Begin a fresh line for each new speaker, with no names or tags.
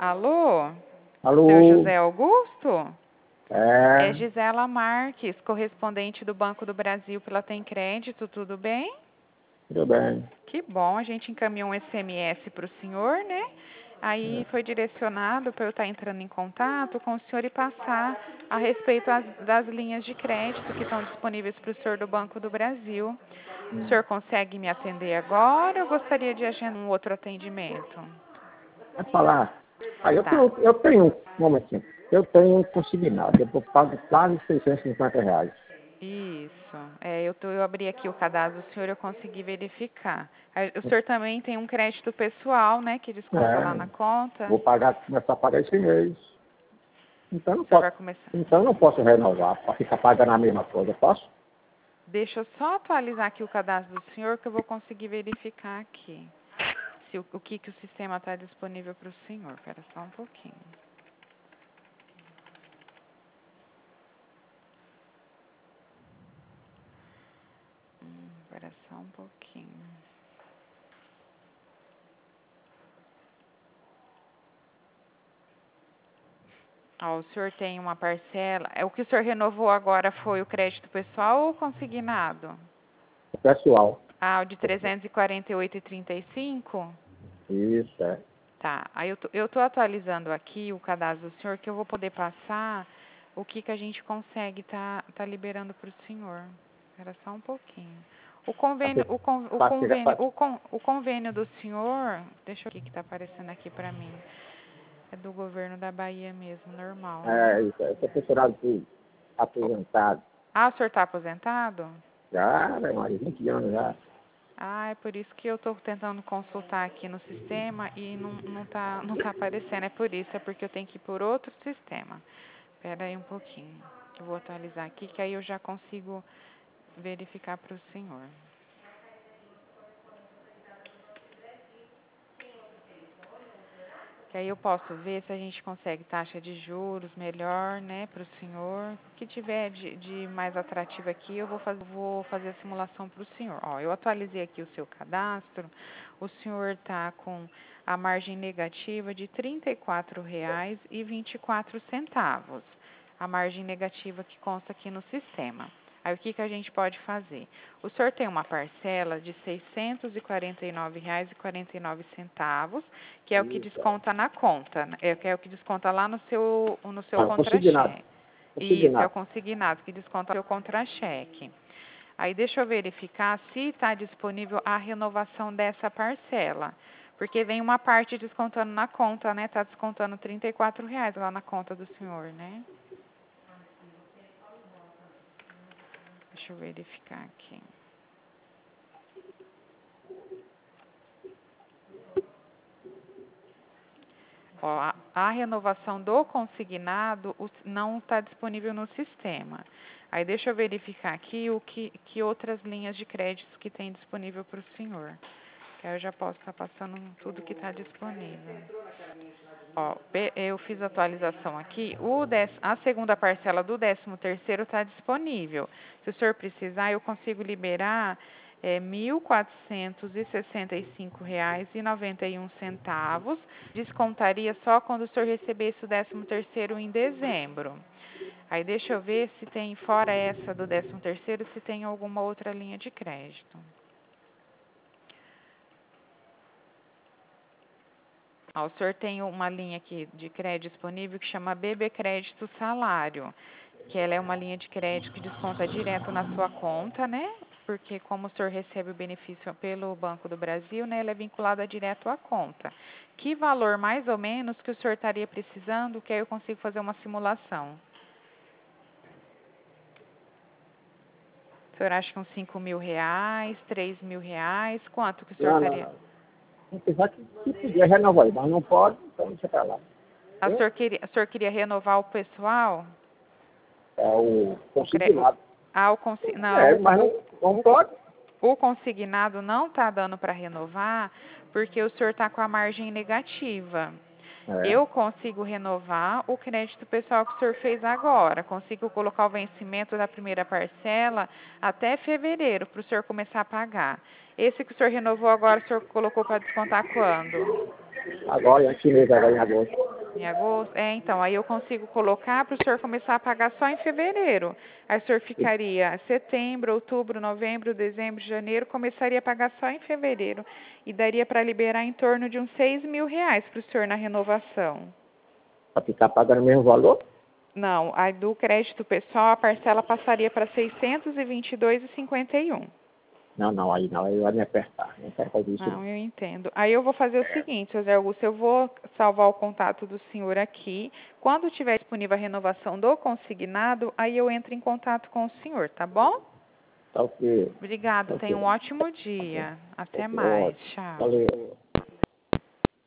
Alô? Seu
Alô?
José Augusto? É
É,
Gisela Marques, correspondente do Banco do Brasil pela Tem Crédito, tudo bem?
tudo bem.
Que bom, a gente encaminhou um SMS para o senhor, né? Aí foi direcionado para eu estar entrando em contato com o senhor e passar a respeito das linhas de crédito que estão disponíveis para o senhor do Banco do Brasil. O senhor consegue me atender agora ou gostaria de agendar um outro atendimento?
Vai falar. Aí
Tá.
eu tenho, um momentinho, eu tenho um consignado, eu pago quase R$ 650.
Isso. Eu abri aqui o cadastro do senhor, eu consegui verificar. Aí, o senhor também tem um crédito pessoal, né, que desconta lá na
É,
conta.
vou começar a pagar esse mês. Então
O
não
senhor
posso,
vai começar.
então não posso renovar para ficar pagando a mesma coisa, posso?
Deixa eu só atualizar aqui o cadastro do senhor, que eu vou conseguir verificar aqui. Se o que o sistema está disponível para o senhor. Espera só um pouquinho. Espera só um pouquinho. Ó, o senhor tem uma parcela. O que o senhor renovou agora foi o crédito pessoal ou consignado?
Pessoal.
Ah, o de 348,35?
Isso, é.
Tá. Aí eu tô atualizando aqui o cadastro do senhor, que eu vou poder passar o que a gente consegue tá liberando para o senhor. Espera só um pouquinho. O convênio, o convênio do senhor, deixa eu ver o que está aparecendo aqui para mim. É do governo da Bahia mesmo, normal, né?
Isso, eu sou procurado por aposentado.
Ah, o senhor está aposentado?
Já, né, mais de 20 anos já.
Ah, é por isso que eu estou tentando consultar aqui no sistema e não tá aparecendo. É por isso, é porque eu tenho que ir por outro sistema. Espera aí um pouquinho. Eu vou atualizar aqui, que aí eu já consigo verificar para o senhor. Que aí eu posso ver se a gente consegue taxa de juros melhor, né, para o senhor. O que tiver de mais atrativo aqui, eu vou fazer a simulação para o senhor. Ó, eu atualizei aqui o seu cadastro. O senhor está com a margem negativa de R$ 34,24. A margem negativa que consta aqui no sistema. Aí o que a gente pode fazer? O senhor tem uma parcela de R$ 649,49, que é o que
Isso, é.
desconta na conta, que é o que desconta lá no seu
Ah, consignado.
contra-cheque. Isso, é o
Consignado.
consignado, que desconta o seu contra-cheque. Aí deixa eu verificar se está disponível a renovação dessa parcela. Porque vem uma parte descontando na conta, né? Está descontando R$ 34,00 lá na conta do senhor, né? Deixa eu verificar aqui. Ó, a renovação do consignado não está disponível no sistema. Aí deixa eu verificar aqui que outras linhas de créditos que tem disponível para o senhor. Que aí eu já posso estar passando tudo que está disponível. Ó, eu fiz a atualização aqui. A segunda parcela do 13º está disponível. Se o senhor precisar, eu consigo liberar R$ 1.465,91. Descontaria só quando o senhor recebesse o 13º em dezembro. Aí deixa eu ver se tem, fora essa do 13º, se tem alguma outra linha de crédito. Ó, o senhor tem uma linha aqui de crédito disponível que chama BB Crédito Salário, que ela é uma linha de crédito que desconta direto na sua conta, né? Porque como o senhor recebe o benefício pelo Banco do Brasil, né, ela é vinculada direto à conta. Que valor mais ou menos que o senhor estaria precisando, que aí eu consigo fazer uma simulação? O senhor acha que uns R$ 5.000, R$ 3.000? Quanto que o senhor
Não, não,
estaria?
não. Apesar que se podia renovar, mas não pode, então deixa pra lá.
O senhor queria renovar o pessoal?
É o
O, cre- o,
consignado.
não,
Mas não pode.
o consignado não está dando para renovar porque o senhor está com a margem negativa.
É.
Eu consigo renovar o crédito pessoal que o senhor fez agora. Consigo colocar o vencimento da primeira parcela até fevereiro para o senhor começar a pagar. Esse que o senhor renovou agora, o senhor colocou para descontar quando?
Agora, antes mês, agora em agosto.
em agosto. Então, aí eu consigo colocar para o senhor começar a pagar só em fevereiro. Aí o senhor ficaria setembro, outubro, novembro, dezembro, janeiro, começaria a pagar só em fevereiro. E daria para liberar em torno de uns R$ 6.000 para o senhor na renovação.
Para ficar pagando o mesmo valor?
Não, aí do crédito pessoal a parcela passaria para R$ 622,51.
Não, aí vai me apertar. Não quero fazer isso.
Não, eu entendo. Aí eu vou fazer o seguinte, José Augusto, eu vou salvar o contato do senhor aqui. Quando tiver disponível a renovação do consignado, aí eu entro em contato com o senhor, tá bom?
Tá ok.
Obrigado,
Tá
tenha
ok.
um ótimo dia. Até
Ok,
mais.
ótimo.
Tchau.
Valeu.